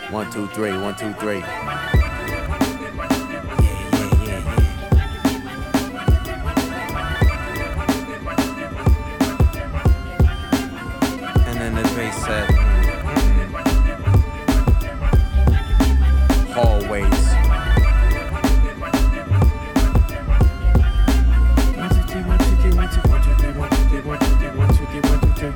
1, 2, 3, 1, 2, 3. And then the bass said, hallways. 1, 2, 3, 1, 2, 3, 1, 2, 1, 2, 3, 1, 2, 3, 1, 2, 3, 1, 2, 3, 1, 2, 3.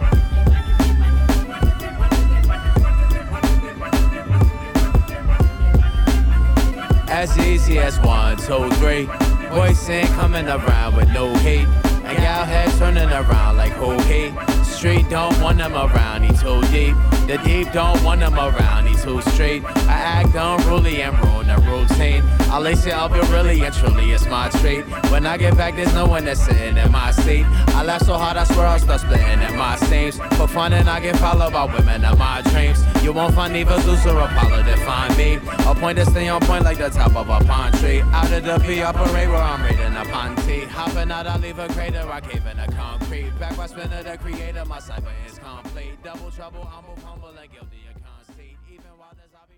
As easy as 1, 2, 3. Boys ain't coming around with no hate. And gal head turning around like who he? Street don't want him around, he too deep. The deep don't want him around, he too straight. I act unruly and ruin the routine. I lace it up, it really and truly, it's my treat. When I get back, there's no one that's sitting in my seat. I laugh so hard, I swear I'll start splitting in my seams. For fun and I get followed by women in my dreams. You won't find Eva, Zeus, or Apollo to find me. A point to stay on point like the top of a pine tree. Out of the P, I parade where I'm raiding a Ponte. Hopping out, I leave a crater, I cave in the concrete. Back by spinner, the creator, my cipher is complete. Double trouble, I'm both humble and guilty of conceit. Even while there's I be...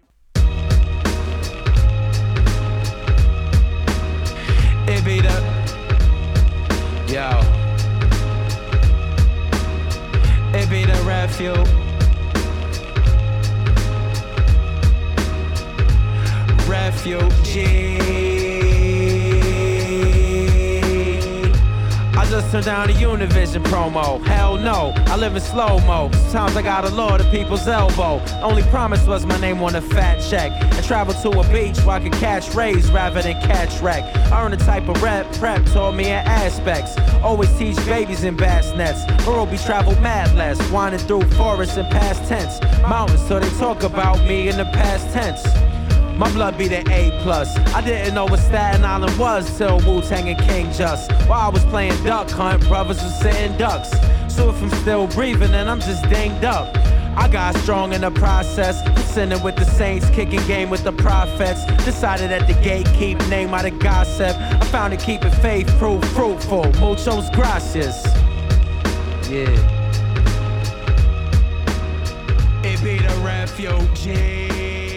It be the... Yo. It be the refuge. Refugee. I just turned down the Univision promo. Hell no, I live in slow-mo. Sometimes I gotta lower the people's elbow. Only promise was my name on a fat check. And travel to a beach where I could catch rays rather than catch wreck. I earned a type of prep taught me in aspects. Always teach babies in bassinets. Ruby travel mad less, winding through forests in past tense. Mountains so they talk about me in the past tense. My blood be the A+. I didn't know what Staten Island was till Wu-Tang and King Just. While I was playing duck hunt, brothers was sitting ducks. So if I'm still breathing, then I'm just dinged up. I got strong in the process, sinning with the saints, kicking game with the prophets. Decided at the gate, keep name out of gossip. I found it keep it faith-proof, fruitful. Muchos gracias. Yeah. It be the refugee.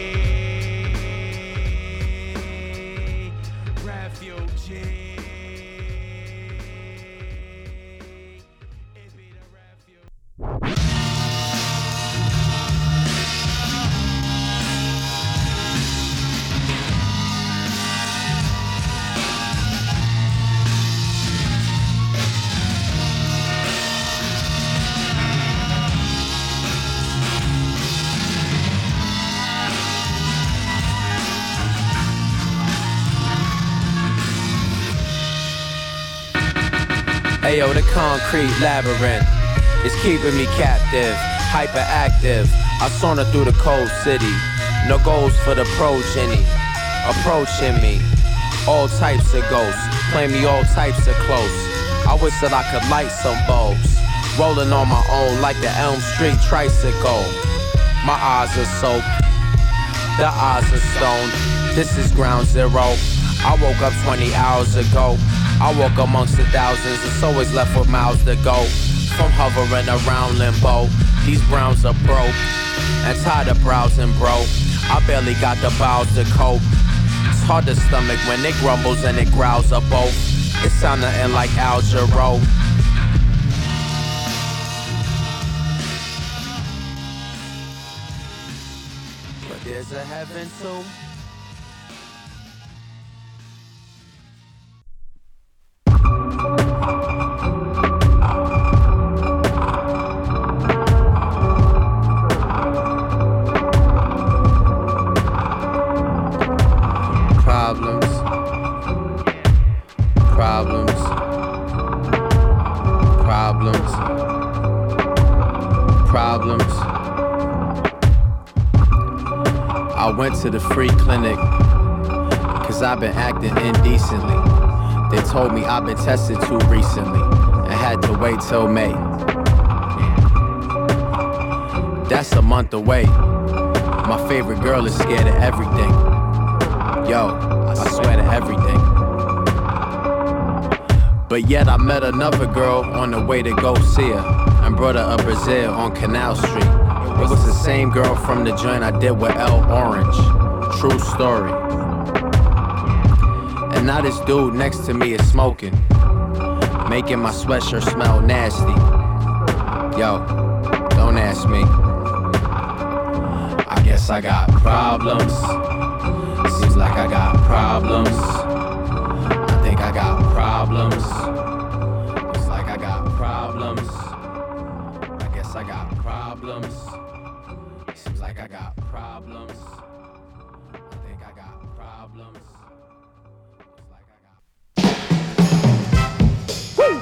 Ayo, the concrete labyrinth is keeping me captive, hyperactive. I saunter through the cold city, no goals for the progeny. Approaching me, all types of ghosts, play me all types of close. I wish that I could light some bulbs, rolling on my own like the Elm Street tricycle. My eyes are soaked, the eyes are stoned. This is ground zero. I woke up 20 hours ago. I walk amongst the thousands, it's always left with miles to go. From hovering around limbo, these browns are broke and tired of browsing, bro. I barely got the bowels to cope. It's hard to stomach when it grumbles and it growls up both. It sound nothing like Al Jarreau. But there's a heaven too. I went to the free clinic, cause I've been acting indecently. They told me I've been tested too recently, and had to wait till May. That's a month away. My favorite girl is scared of everything. Yo, I swear to everything. But yet I met another girl on the way to go see her. And brother of Brazil on Canal Street. It was the same girl from the joint I did with L Orange. True story. And now this dude next to me is smoking, making my sweatshirt smell nasty. Yo, don't ask me. I guess I got problems. Seems like I got problems. I think I got problems. Looks like I got problems. I guess I got problems. Seems like I got problems. I think I got problems. Looks like I got. Woo!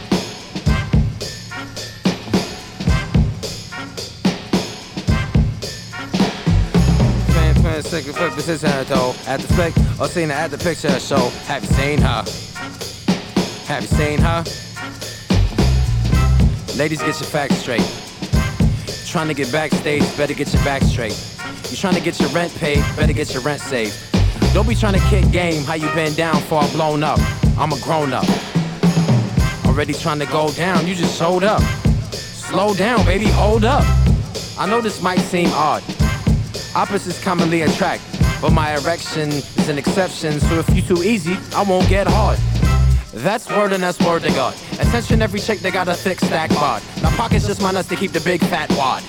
Second flip position though. At the flick or seen her at the picture show. Have you seen her? Have you seen her? Ladies, get your facts straight. Trying to get backstage, better get your back straight. You trying to get your rent paid, better get your rent saved. Don't be trying to kick game, how you been down for blown up. I'm a grown up. Already trying to go down, you just showed up. Slow down, baby, hold up. I know this might seem odd. Opposites commonly attract, but my erection is an exception. So if you too easy, I won't get hard. That's word and that's word to God. Attention every chick, they got a thick stack bod. My pockets just mine us to keep the big fat wad.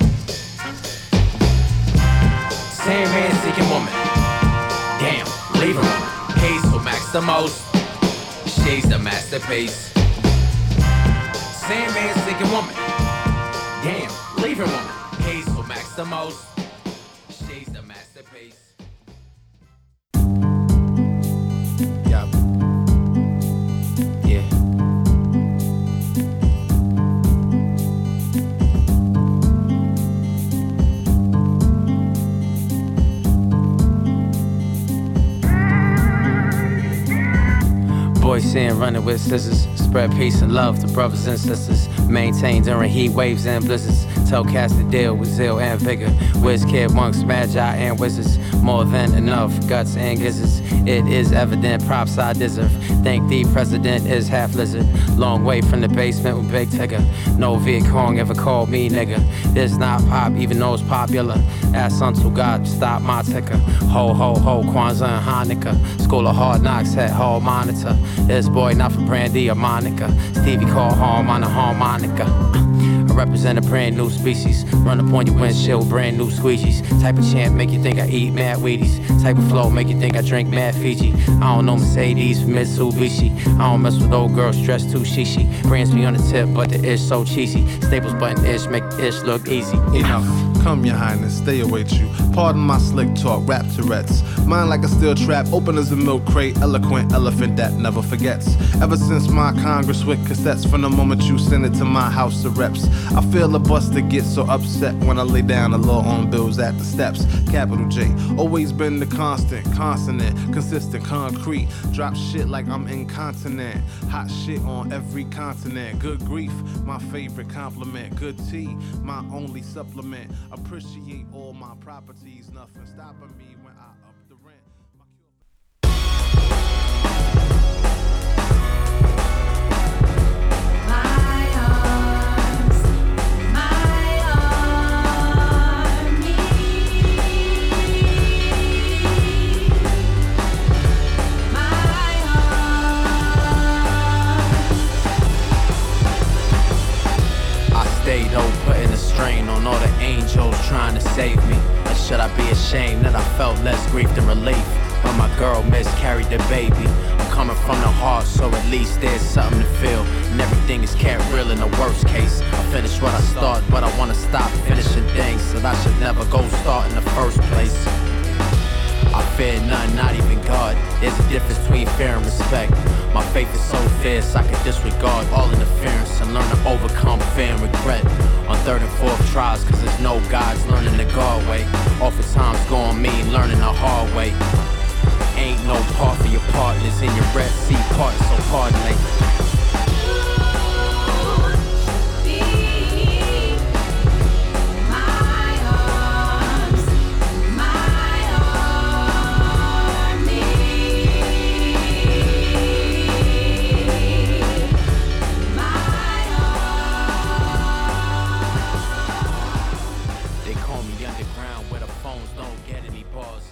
Same man seeking woman. Damn, leave her. Pays for max the most. She's the masterpiece. Same man seeking woman. Damn, leave her woman. Pays for max the most. She's the masterpiece. Yup. Yeah. Boys seeing running with scissors. Spread peace and love to brothers and sisters. Maintain during heat waves and blizzards. Tell cast to deal with zeal and vigor. Whiz kid, monks, magi, and wizards. More than enough guts and gizzards. It is evident, props I deserve. Think the president is half lizard. Long way from the basement with Big Tigger. No Viet Cong ever called me nigga. This not pop, even though it's popular. Ask unto God, stop my ticker. Ho, ho, ho, Kwanzaa and Hanukkah. School of Hard Knocks had hall monitor. This boy not for Brandy or Monica. Stevie called home on a harmonica. I represent a brand new species. Run up on your windshield, brand new squeegees. Type of champ make you think I eat mad Wheaties. Type of flow make you think I drink mad Fiji. I don't know Mercedes from Mitsubishi. I don't mess with old girls dressed too shishi. Brands me on the tip, but the ish so cheesy. Staples button ish make the ish look easy. Enough. Come, your highness, stay await you. Pardon my slick talk, rap Tourette's. Mine like a steel trap, open as a milk crate. Eloquent elephant that never forgets. Ever since my Congress with cassettes, from the moment you send it to my house of reps, I feel a buster get so upset when I lay down the law on bills at the steps. Capital J, always been the constant, consonant, consistent, concrete. Drop shit like I'm incontinent. Hot shit on every continent. Good grief, my favorite compliment. Good tea, my only supplement. Appreciate all my properties, nothing stopping me when I up the rent. Stayed home, putting a strain on all the angels trying to save me. Or should I be ashamed that I felt less grief than relief when my girl miscarried the baby? I'm coming from the heart, so at least there's something to feel. And everything is kept real in the worst case. I finish what I start, but I wanna stop finishing things that I should never go start in the first place. I fear none, not even God. There's a difference between fear and respect. My faith is so fierce, I can disregard all interference and learn to overcome fear and regret. On third and fourth tries, cause there's no guides learning the God way. Oftentimes go on me, learning the hard way. Ain't no part for your partners in your Red Sea part, so pardon me. homie, underground where the phones don't get any buzz.